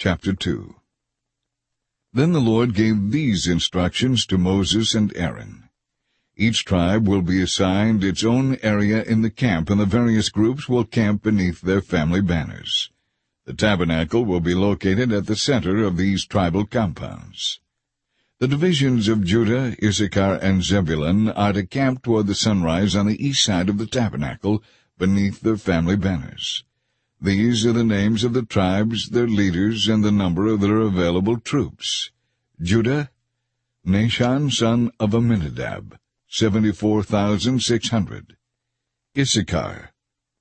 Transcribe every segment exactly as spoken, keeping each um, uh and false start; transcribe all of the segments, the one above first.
Chapter two. Then the Lord gave these instructions to Moses and Aaron. Each tribe will be assigned its own area in the camp, and the various groups will camp beneath their family banners. The tabernacle will be located at the center of these tribal compounds. The divisions of Judah, Issachar, and Zebulun are to camp toward the sunrise on the east side of the tabernacle, beneath their family banners. These are the names of the tribes, their leaders, and the number of their available troops. Judah, Nahshon son of Amminadab, seventy-four thousand six hundred. Issachar,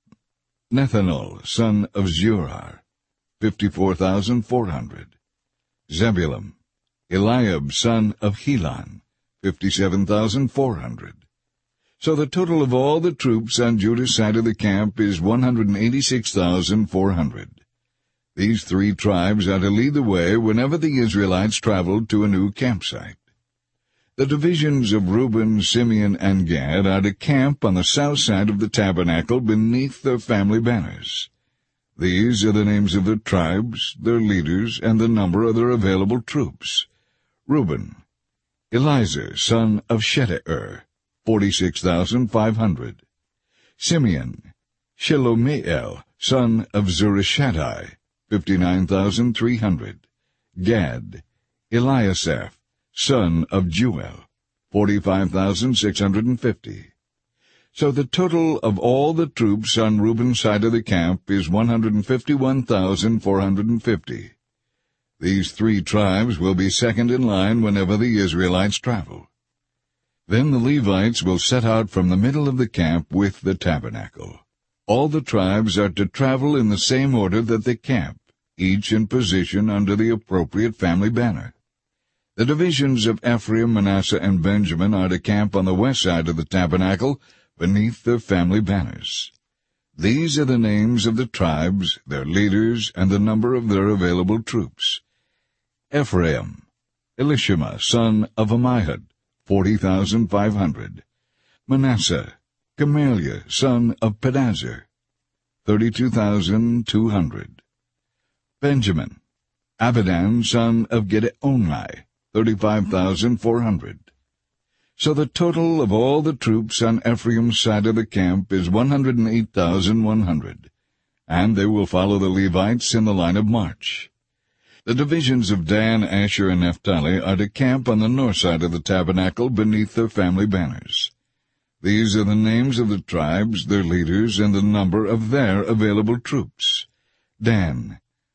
Nethanel son of Zuar, fifty-four thousand four hundred. Zebulun, Eliab son of Helon, fifty-seven thousand four hundred. So the total of all the troops on Judah's side of the camp is one hundred eighty-six thousand four hundred. These three tribes are to lead the way whenever the Israelites traveled to a new campsite. The divisions of Reuben, Simeon, and Gad are to camp on the south side of the tabernacle beneath their family banners. These are the names of their tribes, their leaders, and the number of their available troops. Reuben, Elizur son of Shedeur, forty-six thousand five hundred. Simeon, Shelomiel son of Zurishaddai, fifty-nine thousand three hundred. Gad, Eliasaph son of Jeuel, forty-five thousand six hundred fifty. So the total of all the troops on Reuben's side of the camp is one hundred fifty-one thousand four hundred fifty. These three tribes will be second in line whenever the Israelites travel. Then the Levites will set out from the middle of the camp with the tabernacle. All the tribes are to travel in the same order that they camp, each in position under the appropriate family banner. The divisions of Ephraim, Manasseh, and Benjamin are to camp on the west side of the tabernacle, beneath their family banners. These are the names of the tribes, their leaders, and the number of their available troops. Ephraim, Elishama son of Ammihud, forty thousand five hundred. Manasseh, Gamaliel son of Pedazur, thirty-two thousand two hundred. Benjamin, Abidan son of Gideoni, thirty-five thousand four hundred. So the total of all the troops on Ephraim's side of the camp is one hundred eight thousand one hundred, and they will follow the Levites in the line of march. The divisions of Dan, Asher, and Naphtali are to camp on the north side of the tabernacle beneath their family banners. These are the names of the tribes, their leaders, and the number of their available troops. Dan,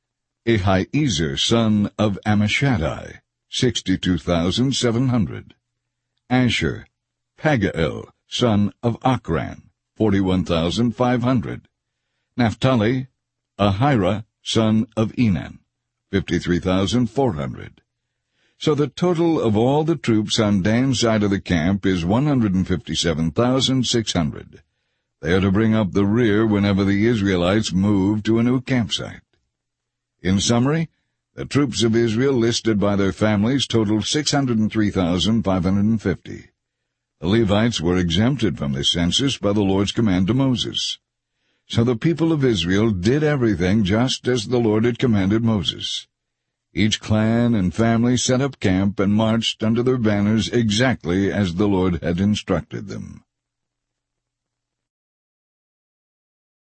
Ahiezer son of Ammishaddai, sixty-two thousand seven hundred. Asher, Pagael son of Achran, forty-one thousand five hundred. Naphtali, Ahira son of Enan, fifty-three thousand four hundred. So the total of all the troops on Dan's side of the camp is one hundred fifty-seven thousand six hundred. They are to bring up the rear whenever the Israelites move to a new campsite. In summary, the troops of Israel listed by their families totaled six hundred three thousand five hundred fifty. The Levites were exempted from this census by the Lord's command to Moses. So the people of Israel did everything just as the Lord had commanded Moses. Each clan and family set up camp and marched under their banners exactly as the Lord had instructed them.